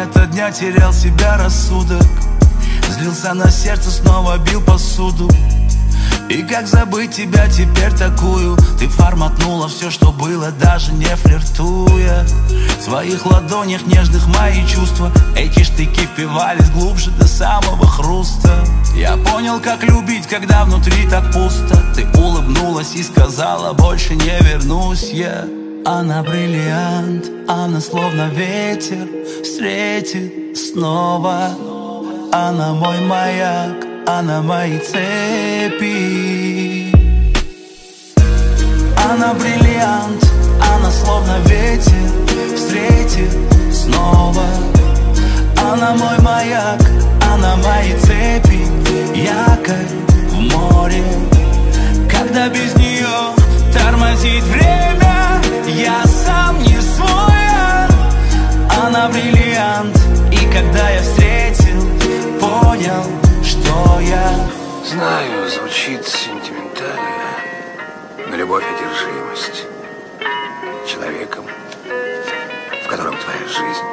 это дня терял себя рассудок. Злился на сердце, снова бил посуду. И как забыть тебя теперь такую? Ты форматнула все, что было, даже не флиртуя. В своих ладонях нежных мои чувства. Эти штыки впивались глубже до самого хруста. Я понял, как любить, когда внутри так пусто. Ты улыбнулась и сказала: больше не вернусь я. Она бриллиант, она словно ветер встретит снова. Она мой маяк, она мои цепи. Она бриллиант, она словно ветер встретит снова. Она мой маяк, она мои цепи. Якорь в море, когда без нее тормозит время, я сам не свой. Она бриллиант, и когда я встретил, понял, что я... Знаю, звучит сентиментально, но любовь — одержимость человеком, в котором твоя жизнь.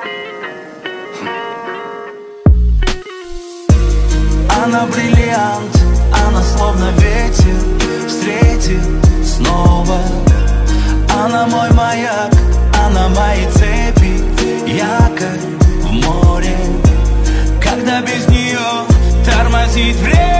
Она бриллиант, она словно ветер встретит снова. Она мой маяк, она мои цепи. Якорь в море, когда без нее тормозит время.